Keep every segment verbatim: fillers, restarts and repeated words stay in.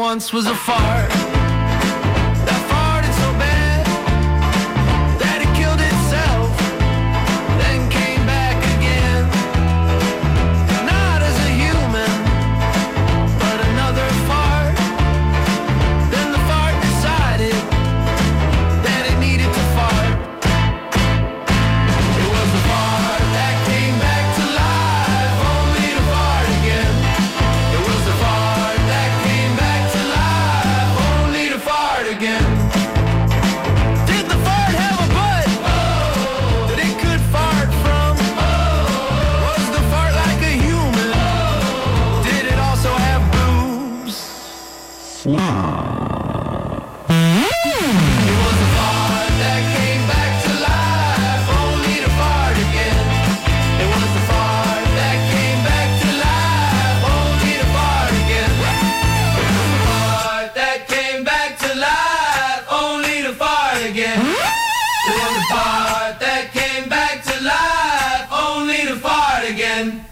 once was a fart. That farted so bad that it killed itself, then came back again. Not as a human, but another fart. Then the fart decided that it needed to fart. It was a fart that came back to life, only to fart again. It was a fart that came back to life, only to fart again. Did the fart have a butt oh, that it could fart from? Oh, was the fart like a human? Oh, did it also have boobs? It was a fart that came back to life, only to fart again. It was a fart that came back to life, only to fart again. It was a fart that came back to life, only to fart again. It was a fart that came back to life, only to fart again.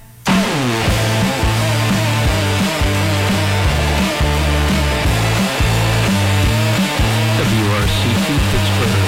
W R C T Pittsburgh.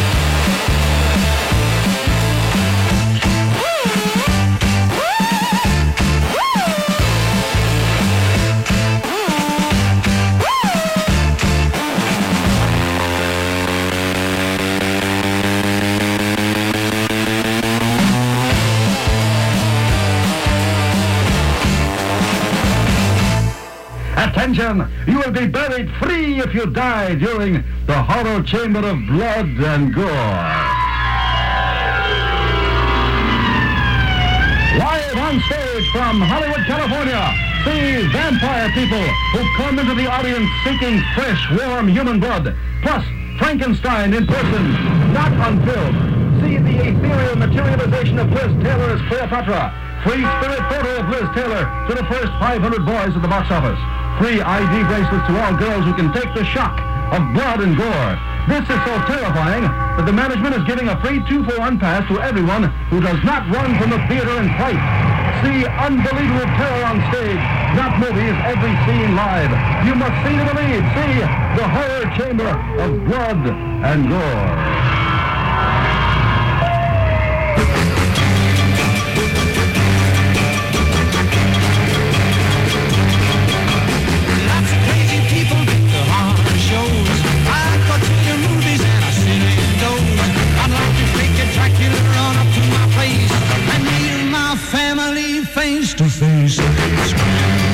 Attention! You will be buried free if you die during the horror chamber of blood and gore. Live on stage from Hollywood, California, the vampire people who come into the audience seeking fresh, warm human blood, plus Frankenstein in person, not on film. See the ethereal materialization of Liz Taylor as Cleopatra. Free spirit photo of Liz Taylor to the first five hundred boys at the box office. Free I D bracelets to all girls who can take the shock of blood and gore. This is so terrifying that the management is giving a free two-for-one pass to everyone who does not run from the theater in fright. See unbelievable terror on stage, not movies, every scene live. You must see to believe. See the horror chamber of blood and gore. Family face to face and scream.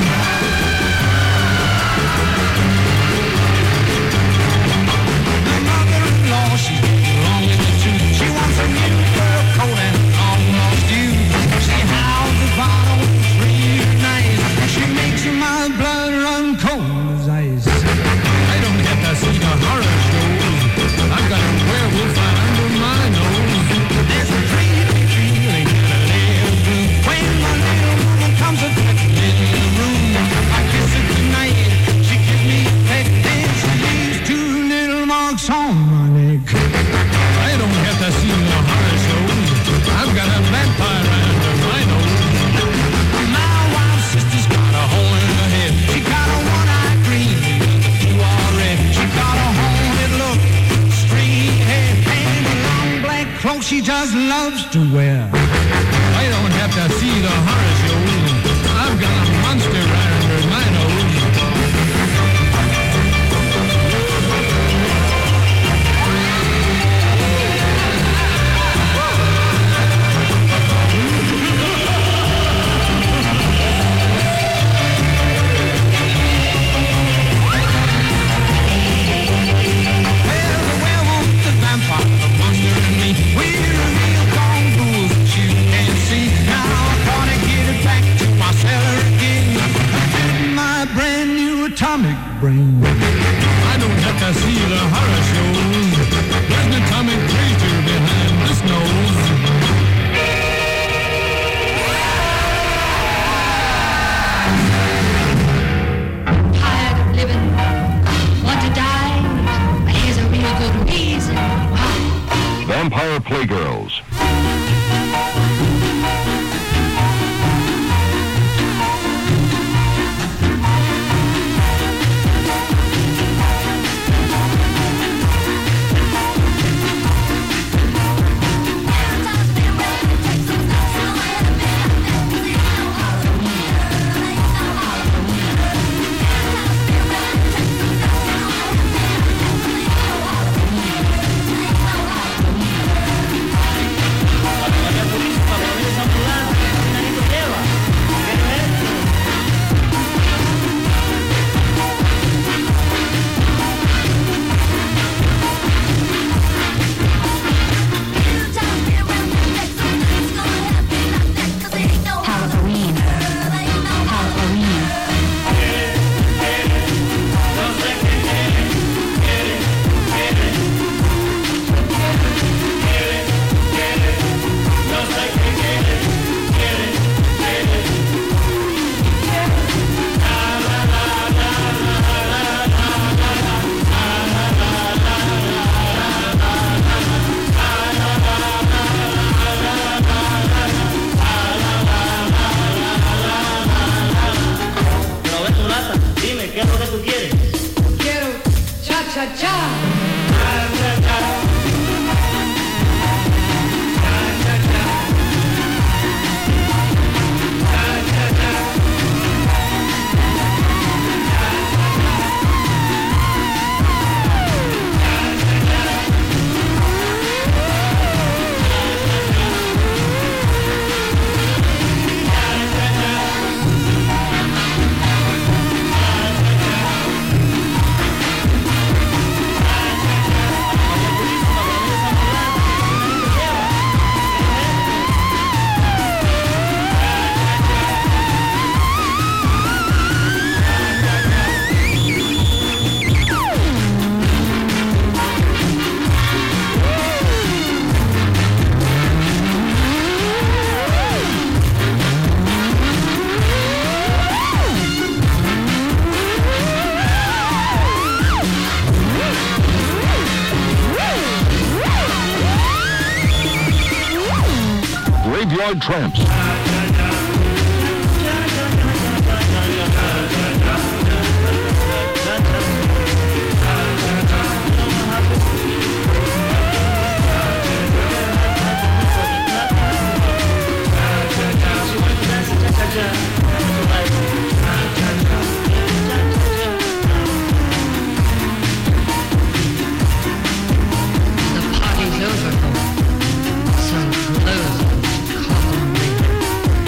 My mother-in-law, she's getting wrong in the tooth. She wants a new fur coat and almost you. She howls the bottle real nice. She makes my blood run cold as ice. I don't have to see the horror shows. I've got a werewolf under my nose. There's a dream, feeling when my little woman comes a touching in the room, I kiss her tonight, she gives me a peck, then she leaves two little marks on my neck. I don't have to see no horror shows, I've got a vampire under my nose. My wife's sister's got a hole in her head, she got a one-eyed green, two are red. She got a haunted look, straight hair, and a long black cloak she just loves to wear. I don't have to see the horror shows. I've got a monster right under my nose. Well, the werewolf, the vampire, the monster and me, we're real gone fools that you can't see. Now I'm gonna get it back to my cellar again. With my brand new atomic brain. I don't have to see the horror shows. There's an atomic creature behind this nose. Tired of living, want to die, but here's a real good reason why. Vampire Playgirls. Detroit Tramps. The party's over, folks. So close those coffin rings.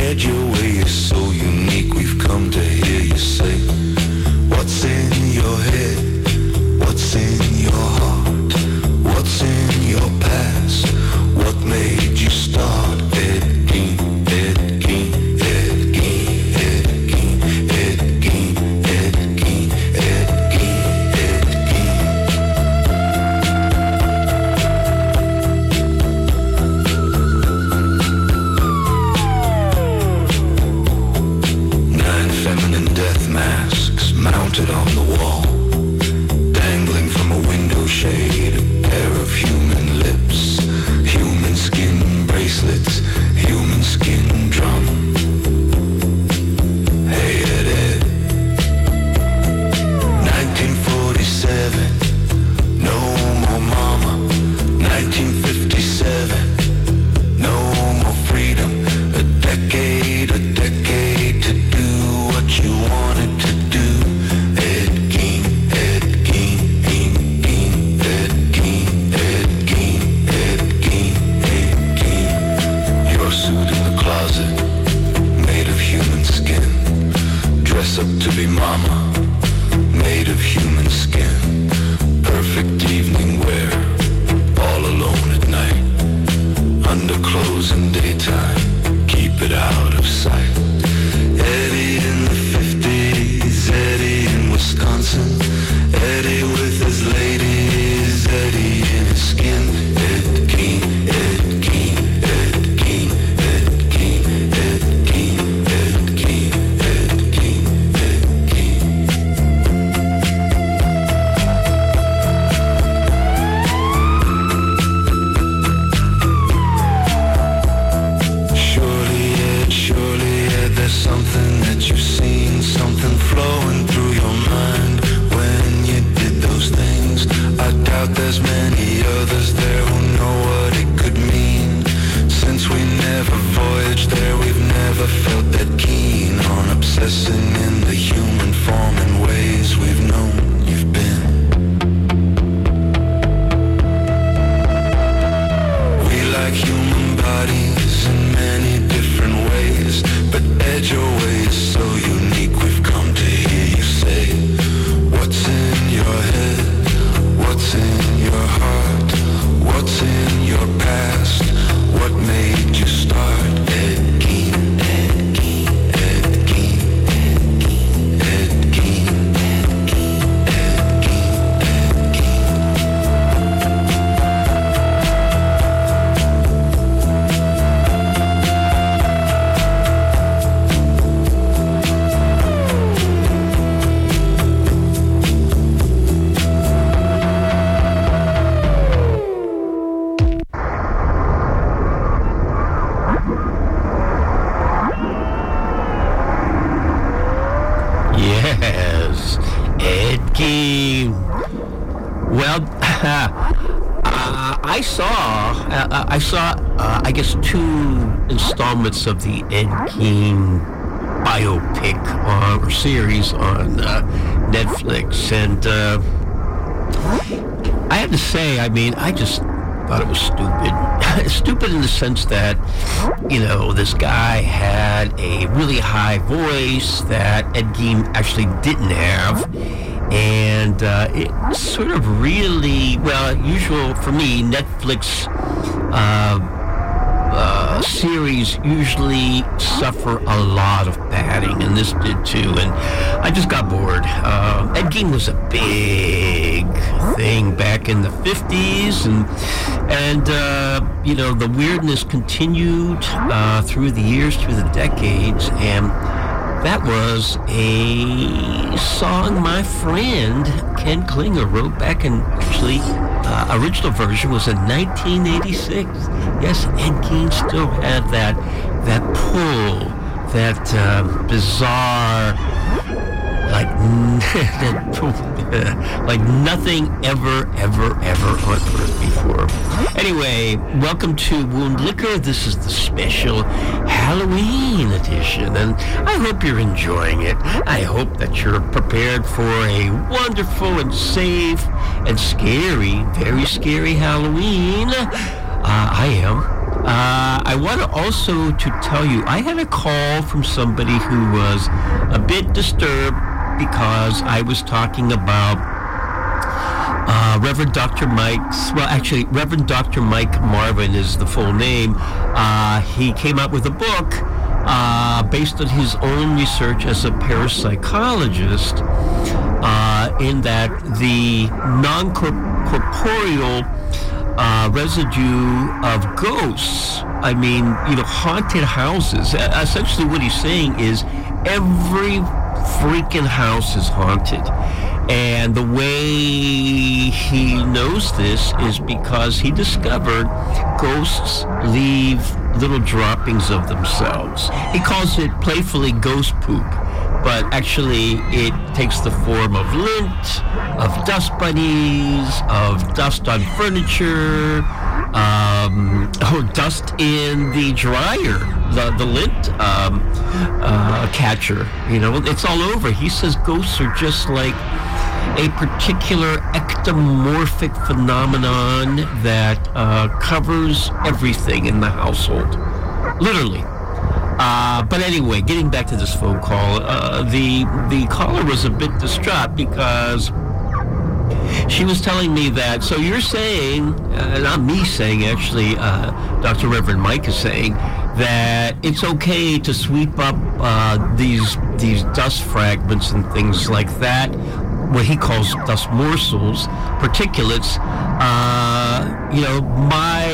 Ed, your way is so unique. We've come to hear you say, what's in your head? What's in your heart? What's in your past? What made you start? Ed Gein, Ed Gein, Ed Gein, Ed Gein, Ed Gein, Ed Gein, Ed Gein, Ed Gein. Nine feminine death masks mounted on the wall, dangling from a window shade, a pair of human lips, human skin bracelets, human skin drum. Hey Ed, Ed. nineteen forty-seven, no more mama. nineteen fifty-seven, no more freedom. A decade, a decade to do what you wanted to do. Ed Gein, Ed Gein, Gein, Gein, Ed Gein, Ed Gein, Ed Gein, Ed Gein. Your suit in the closet, made of human skin. Dress up to be mama, made of human skin. Perfect evening wear, all alone at night. Underclothes in daytime, keep it out of sight. Eddie in the fifties, Eddie in Wisconsin. Eddie with his ladies, Eddie in his skin. Ed Gein, Ed Gein, Ed Gein, Ed Gein, Ed Gein, Ed Gein, Ed Gein, Ed Gein. Surely, Ed, surely, Ed, there's something that you've seen, something flowing through your mind when you did those things. I doubt there's many others there who know what it could mean. Since we never voyaged there, we've never felt that keen on obsessing in the human form in ways we've known you've been. We like human bodies in many different ways, but Ed, your way is so unique. We've come to hear you say, what's in your head? What's in your heart? What's in your past? What made you start? Ed Gein, Ed Gein, Ed Gein, Ed Gein, Ed Gein, Ed Gein, Ed Gein. Yes, Ed Gein. Well, uh, I saw, uh, I saw, uh, I guess, two installments of the Ed Gein biopic uh, or series on uh, Netflix, and uh, I have to say, I mean, I just thought it was stupid. Stupid in the sense that, you know, this guy had a really high voice that Ed Gein actually didn't have. And uh, it sort of really, well, usual for me, Netflix uh, uh, series usually suffer a lot of padding, and this did too, and I just got bored. Uh, Ed Gein was a big thing back in the fifties, and, and uh, you know, the weirdness continued uh, through the years, through the decades, and that was a song my friend Ken Klinger wrote back in, actually, uh, original version was in nineteen eighty-six. Yes, Ed Gein still had that, that pull, that uh, bizarre, like, like nothing ever, ever, ever on earth before. Anyway, welcome to Wound Liquor. This is the special Halloween edition, and I hope you're enjoying it. I hope that you're prepared for a wonderful and safe and scary, very scary Halloween. Uh, I am. Uh, I want to also to tell you, I had a call from somebody who was a bit disturbed because I was talking about uh, Reverend Doctor Mike's, well, actually, Reverend Doctor Mike Marvin is the full name. Uh, he came out with a book uh, based on his own research as a parapsychologist, uh, in that the non-corporeal Uh, residue of ghosts. I mean, you know, haunted houses. Uh, essentially what he's saying is every freaking house is haunted. And the way he knows this is because he discovered ghosts leave little droppings of themselves. He calls it playfully ghost poop, but actually it takes the form of lint, of dust bunnies, of dust on furniture, um, or dust in the dryer, the, the lint um, uh, catcher. You know, it's all over. He says ghosts are just like a particular ectomorphic phenomenon that uh, covers everything in the household. Literally. Uh, but anyway, getting back to this phone call, uh, the the caller was a bit distraught because she was telling me that, so you're saying, uh, not me saying actually, uh, Doctor Reverend Mike is saying, that it's okay to sweep up uh, these these dust fragments and things like that, what he calls dust morsels, particulates. Uh, you know, my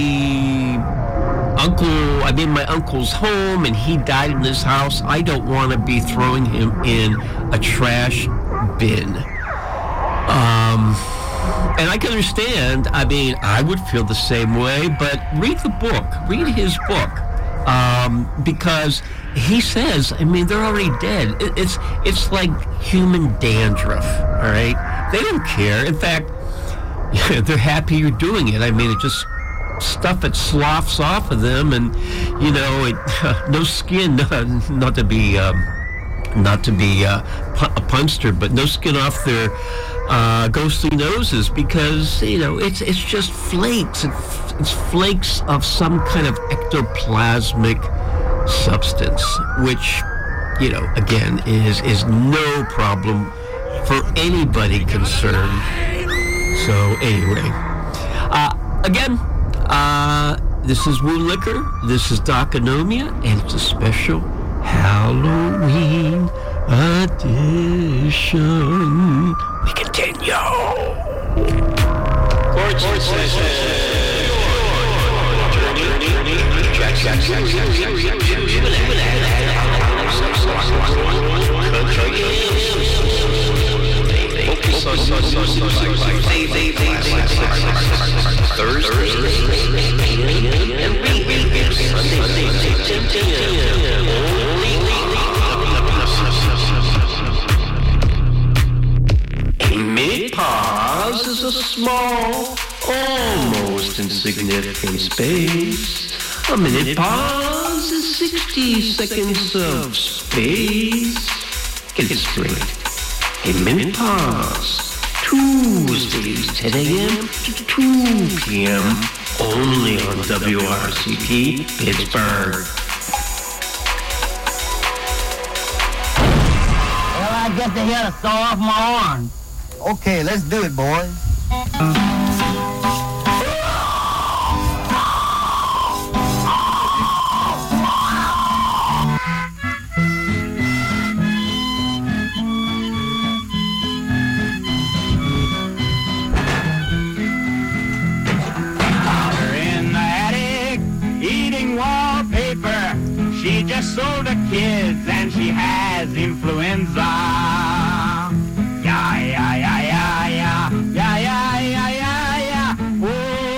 uncle, I'm in my uncle's home and he died in this house. I don't want to be throwing him in a trash bin. Um, and I can understand, I mean, I would feel the same way, but read the book, read his book. Um, because he says, I mean, they're already dead. It, it's, it's like human dandruff, all right? They don't care. In fact, they're happy you're doing it. I mean, it just stuff it sloughs off of them, and you know, it, no skin. Not to be, um, not to be uh, a punster, but no skin off their uh, ghostly noses, because you know, it's it's just flakes. It's, it's flakes of some kind of ectoplasmic substance, which, you know, again, is is no problem for anybody concerned. So anyway, uh, again. Uh, this is Woo Liquor, this is Doc Anomia, and it's a special Halloween edition. We continue. Court session. Thursday and a minute pause is a small, almost insignificant space. A minute pause is sixty seconds of space. Get it straight. A minute pause. Tuesdays, ten a.m. to two p.m. only on W R C P Pittsburgh. Well, I guess they had to saw off my arm. Okay, let's do it, boys. She just sold her kids and she has influenza. Yeah, yeah, yeah, yeah, yeah, yeah, yeah, yeah, yeah, yeah. Oh,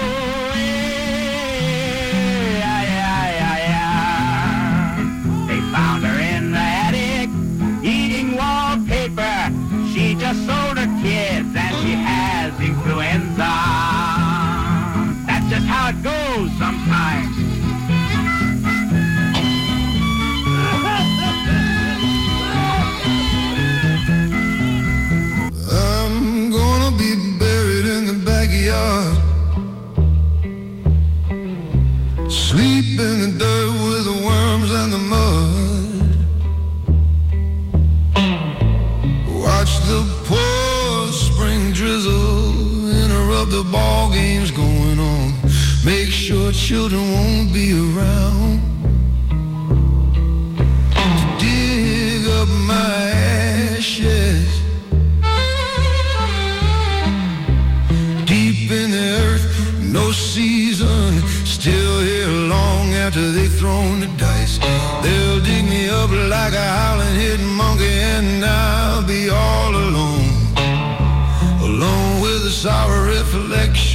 yeah, yeah, yeah, yeah. They found her in the attic eating wallpaper. She just sold her kids and she has influenza. That's just how it goes sometimes.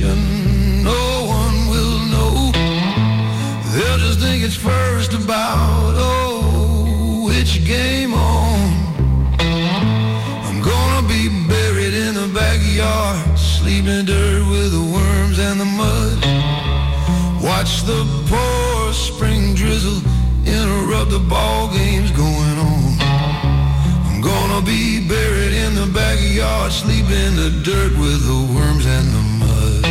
reflection. No one will know. They'll just think it's first about, oh, which game on. I'm gonna be buried in the backyard, sleeping dirt with the worms and the mud. Watch the poor spring drizzle interrupt the ball games going on. I'm gonna be buried in the backyard, sleep in the dirt with the worms and the mud.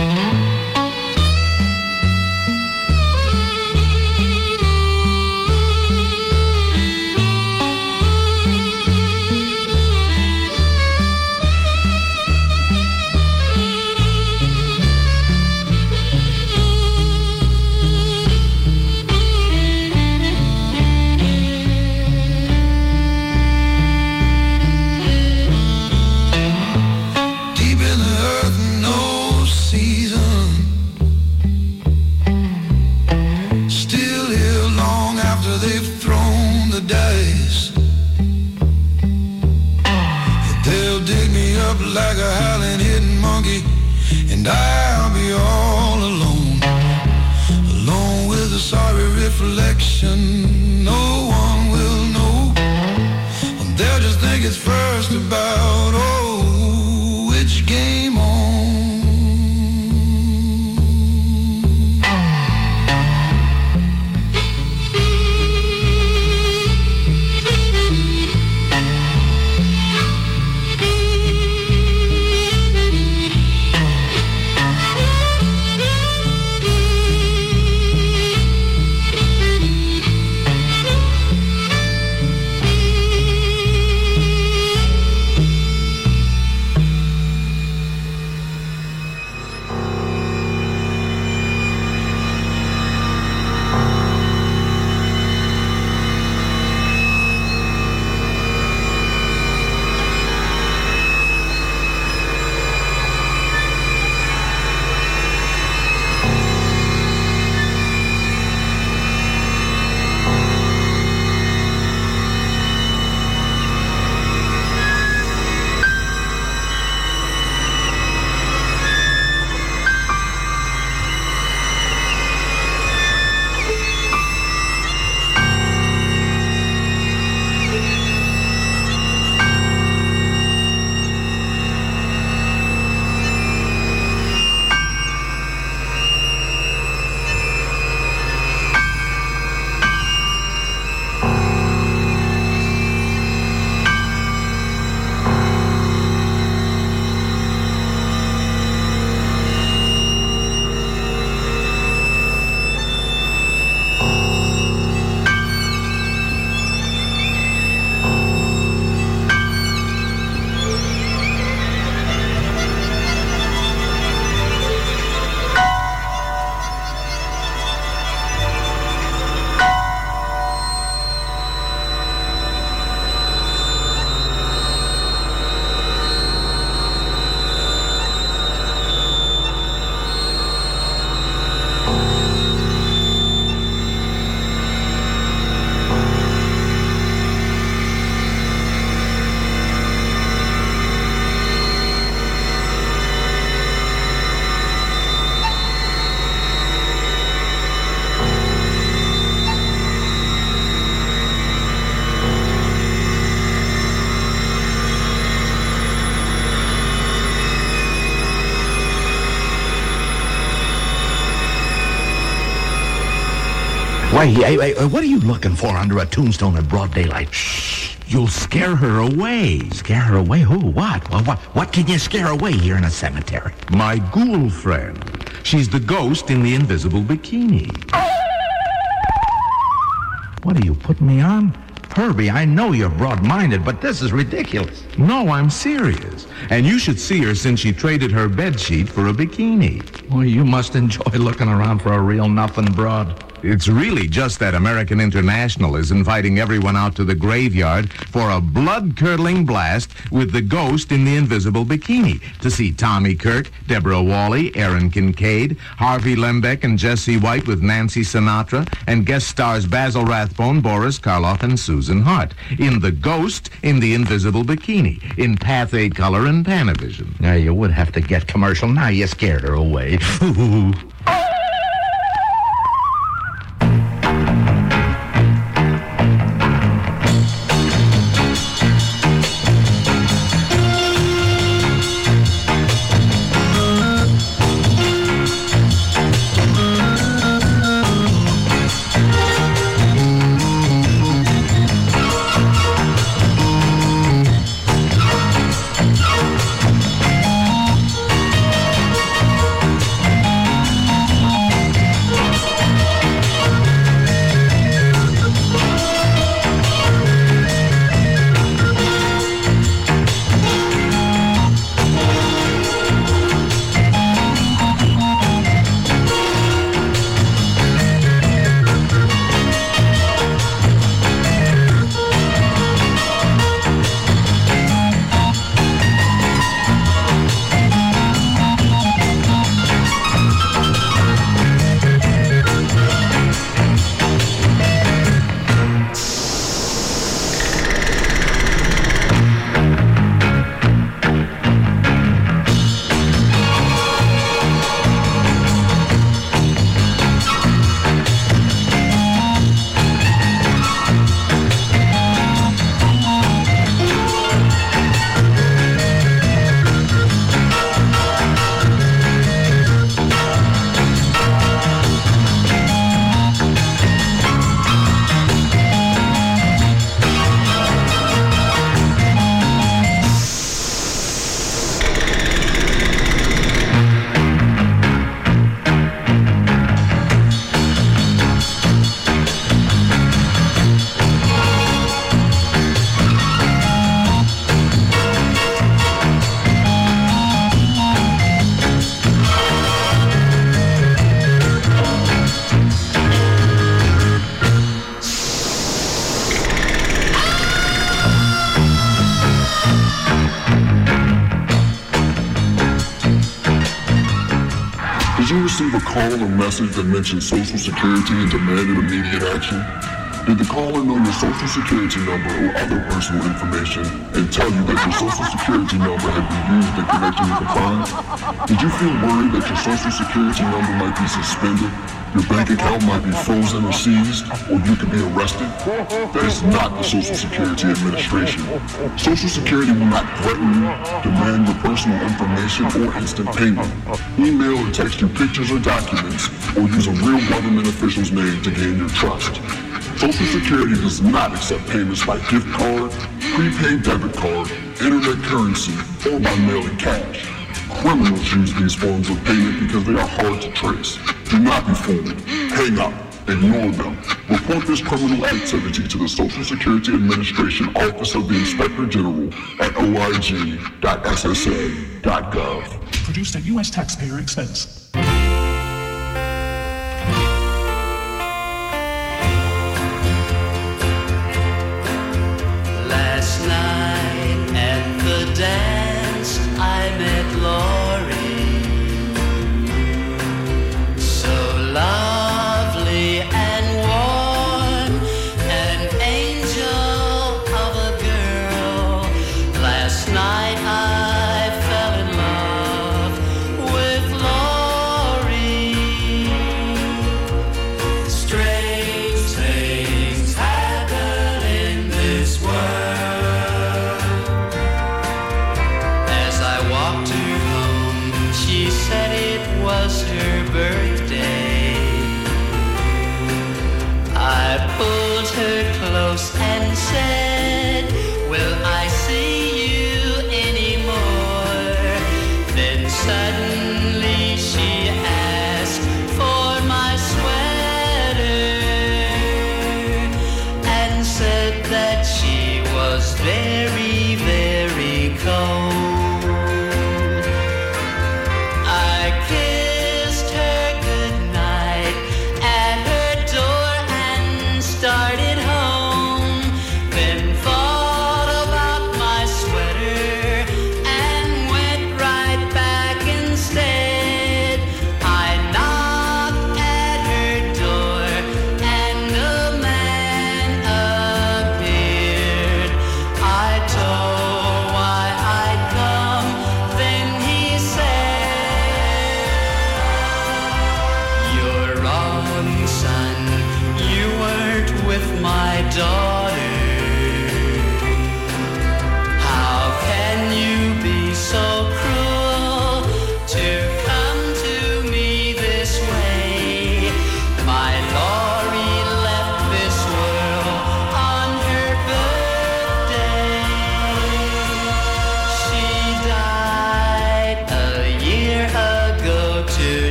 Like a howling hidden monkey, and I'll be all alone, alone with a sorry reflection. No one will know. They'll just think it's first about, oh, which game on. Why, hey, hey, what are you looking for under a tombstone in broad daylight? Shh, you'll scare her away. Scare her away? Who? What? Well, what? What can you scare away here in a cemetery? My ghoul friend. She's the ghost in the invisible bikini. What are you putting me on? Herbie, I know you're broad-minded, but this is ridiculous. No, I'm serious. And you should see her since she traded her bedsheet for a bikini. Well, you must enjoy looking around for a real nothing broad. It's really just that American International is inviting everyone out to the graveyard for a blood-curdling blast with the Ghost in the Invisible Bikini to see Tommy Kirk, Deborah Wally, Aaron Kincaid, Harvey Lembeck, and Jesse White with Nancy Sinatra, and guest stars Basil Rathbone, Boris Karloff, and Susan Hart in The Ghost in the Invisible Bikini in Pathé Color and Panavision. Now, you would have to get commercial. Now you scared her away. Did you receive a call or message that mentioned Social Security and demanded immediate action? Did the caller know your Social Security number or other personal information and tell you that your Social Security number had been used in connection with a crime? Did you feel worried that your Social Security number might be suspended, your bank account might be frozen or seized, or you could be arrested? That is not the Social Security Administration. Social Security will not threaten you, demand your personal information, or instant payment. Email or text you pictures or documents, or use a real government official's name to gain your trust. Social Security does not accept payments by gift card, prepaid debit card, internet currency, or by mailing cash. Criminals use these forms of payment because they are hard to trace. Do not be fooled. Hang up. Ignore them. Report this criminal activity to the Social Security Administration Office of the Inspector General at O I G dot S S A dot gov. Produced at U S taxpayer expense. Last night at the dance, I met Lori. So lovely and warm, an angel of a girl. Last night I fell in love with Lori. Strange things happen in this world. As I walked her home, she said it was her birthday. I pulled her close and said, will I see you anymore? Then suddenly she asked for my sweater and said that she was very, very cold. I kissed her goodnight at her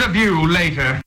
review later.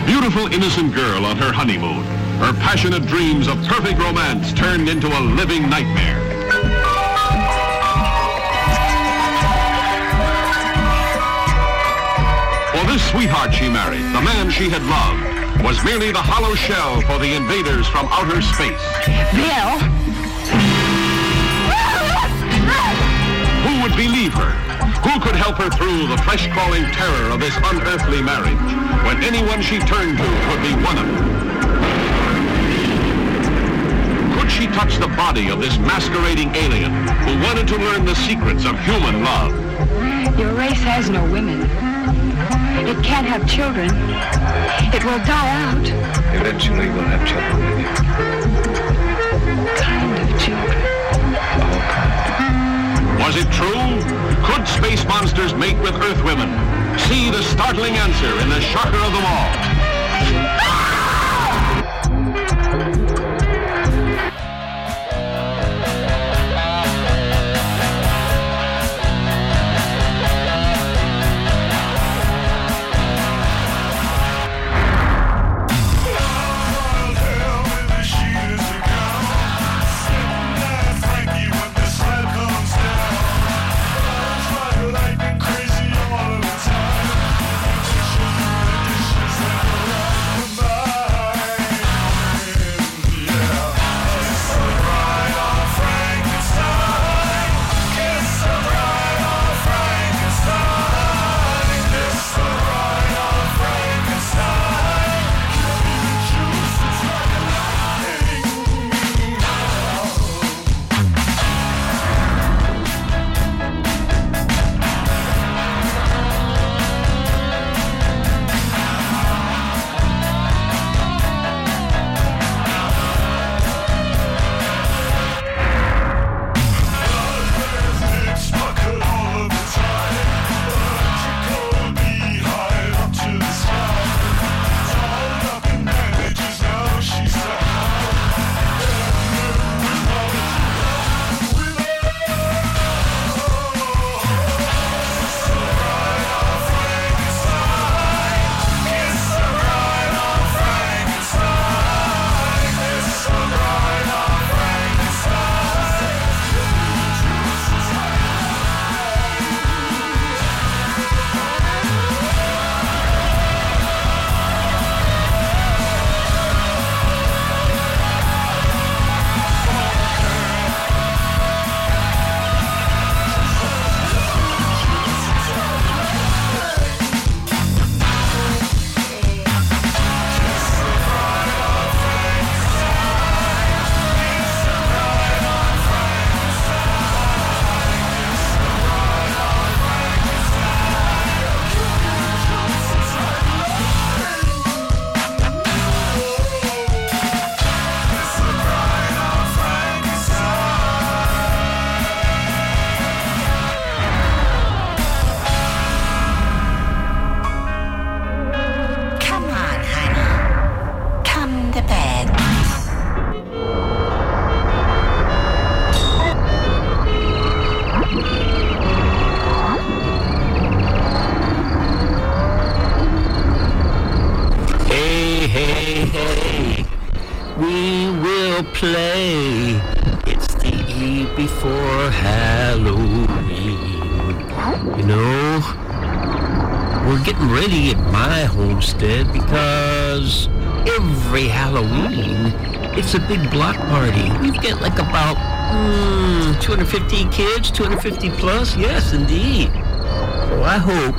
beautiful, innocent girl on her honeymoon. Her passionate dreams of perfect romance turned into a living nightmare. For this sweetheart she married, the man she had loved, was merely the hollow shell for the invaders from outer space. Bill! Who would believe her? Who could help her through the flesh-crawling terror of this unearthly marriage, when anyone she turned to could be one of them? Could she touch the body of this masquerading alien who wanted to learn the secrets of human love? Your race has no women. It can't have children. It will die out. Eventually we'll have children with you. Kind of children. All kind. Was it true? Could space monsters mate with Earth women? See the startling answer in the shocker of them all. Play. It's the eve before Halloween. You know, we're getting ready at my homestead because every Halloween it's a big block party. We've got like about mm, two hundred fifty kids, two hundred fifty plus. Yes, indeed. So I hope,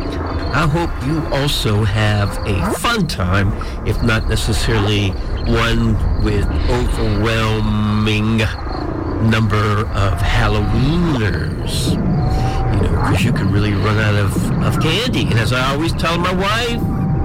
I hope you also have a fun time, if not necessarily one with overwhelming number of Halloweeners. You know, because you can really run out of, of candy. And as I always tell my wife,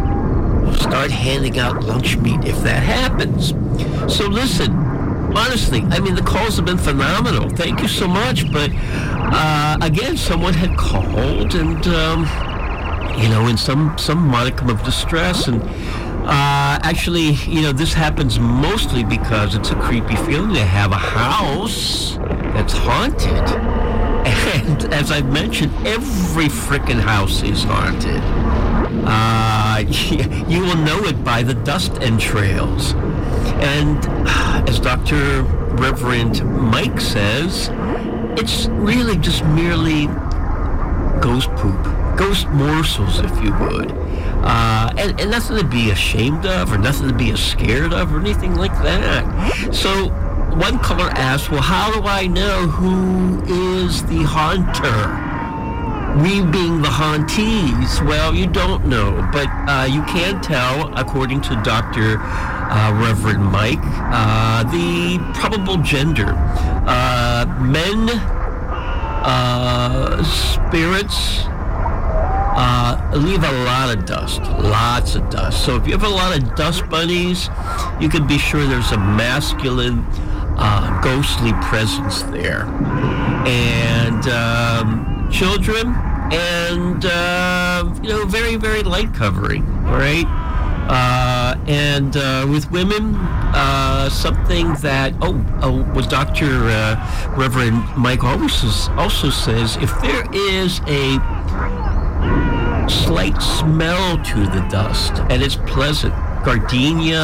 start handing out lunch meat if that happens. So listen, honestly, I mean, the calls have been phenomenal. Thank you so much. But uh, again, someone had called and, um, you know, in some, some modicum of distress. And uh, actually, you know, this happens mostly because it's a creepy feeling to have a house that's haunted. And as I've mentioned, every frickin' house is haunted. Uh, you will know it by the dust entrails. And as Doctor Reverend Mike says, it's really just merely ghost poop, ghost morsels, if you would. Uh, and, and nothing to be ashamed of or nothing to be scared of or anything like that. So one caller asked, well, how do I know who is the haunter? We being the hauntees. Well, you don't know, but uh, you can tell, according to Doctor Uh, Reverend Mike, uh, the probable gender. Uh, men, uh, spirits, uh, leave a lot of dust, lots of dust. So if you have a lot of dust bunnies, you can be sure there's a masculine, uh, ghostly presence there. And um, children, and, uh, you know, very, very light covering, all right? Uh, and uh, with women, uh, something that, oh, oh what Doctor Uh, Reverend Mike also, also says, if there is a slight smell to the dust, and it's pleasant, gardenia,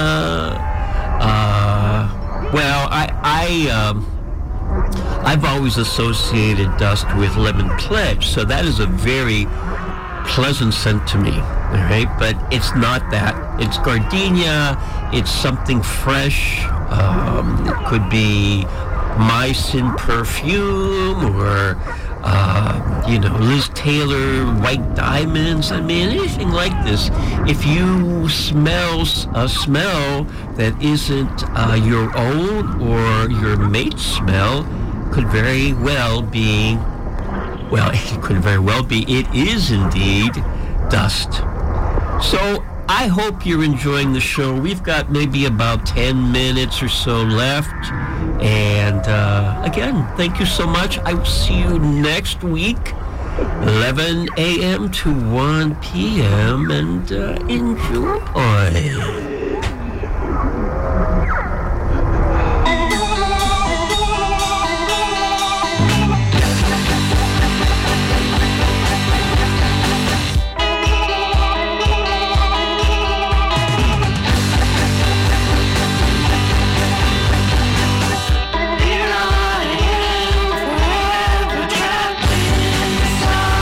uh, well, I, I, um, I've always associated dust with lemon pledge, so that is a very pleasant scent to me, all right? But it's not that. It's gardenia. It's something fresh. Um, it could be Mycin perfume or, uh, you know, Liz Taylor white diamonds. I mean, anything like this. If you smell a smell that isn't uh, your own or your mate's smell, could very well be, well, it could very well be, it is indeed dust. So I hope you're enjoying the show. We've got maybe about ten minutes or so left. And uh, again, thank you so much. I will see you next week, eleven a.m. to one p.m. And uh, enjoy.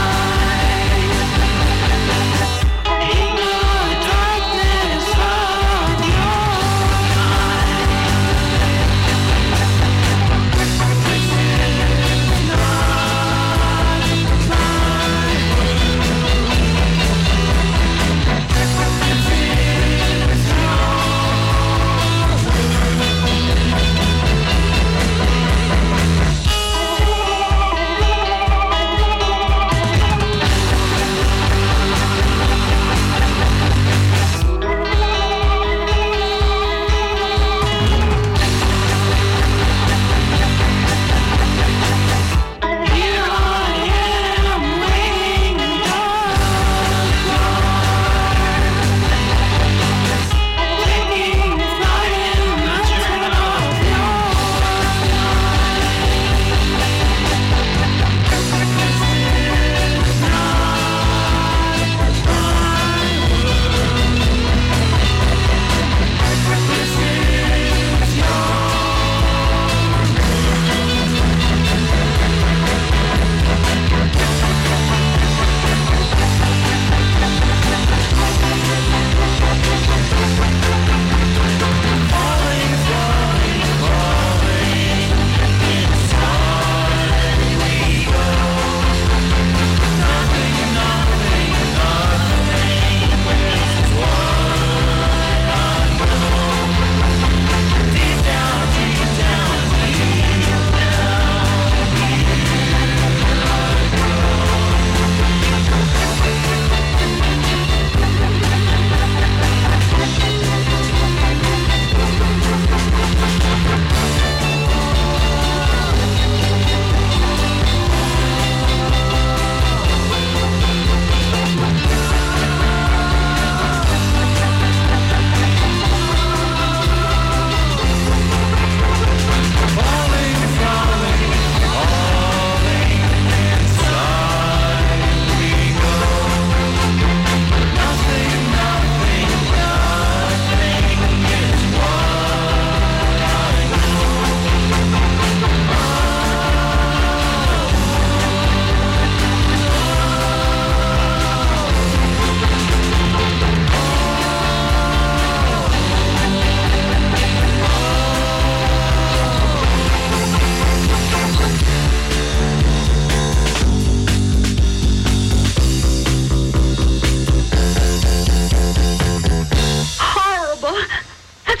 Darkness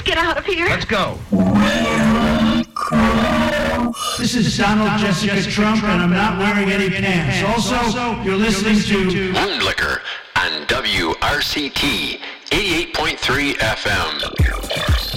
Let's get out of here. Let's go. This is Donald Jessica Trump, and I'm not wearing any pants. Also, you're listening to Moon Liquor on W R C T eighty-eight point three F M.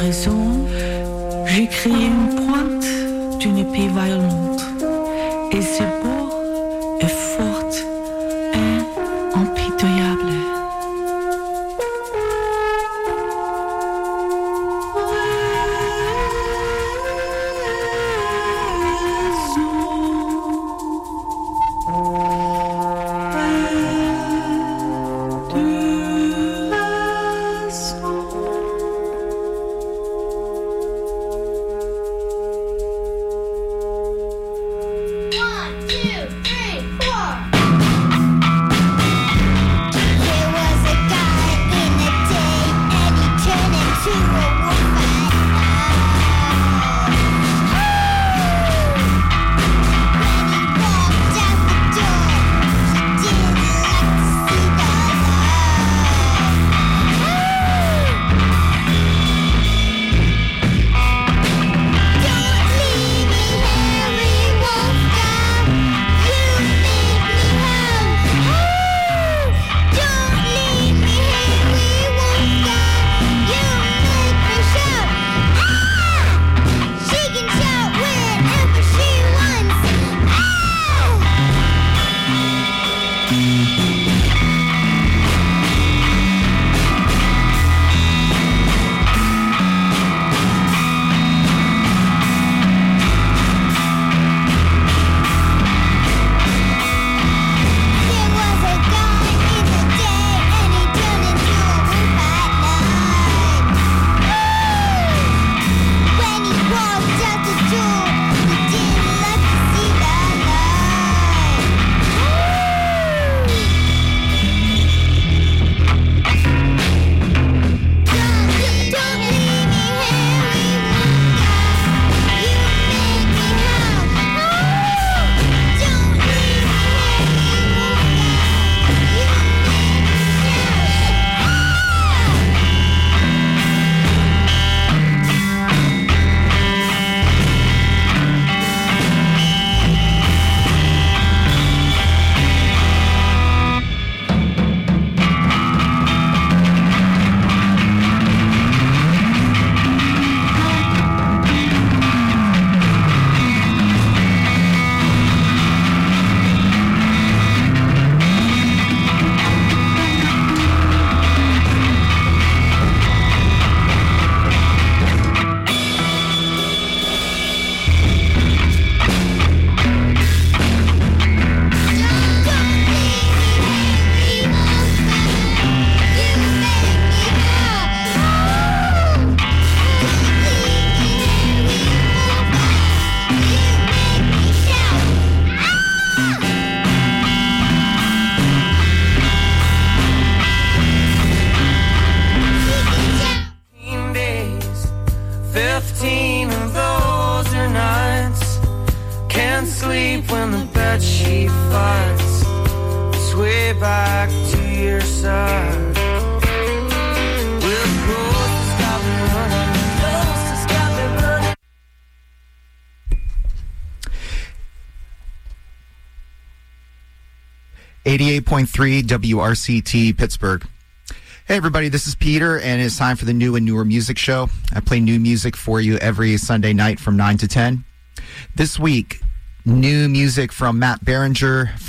raison, j'ai créé une pointe d'une épée violente. Et ce bord est forte et impitoyable. eighty-eight point three W R C T Pittsburgh. Hey everybody, this is Peter, and it's time for the new and newer music show. I play new music for you every Sunday night from nine to ten. This week, new music from Matt Berenger.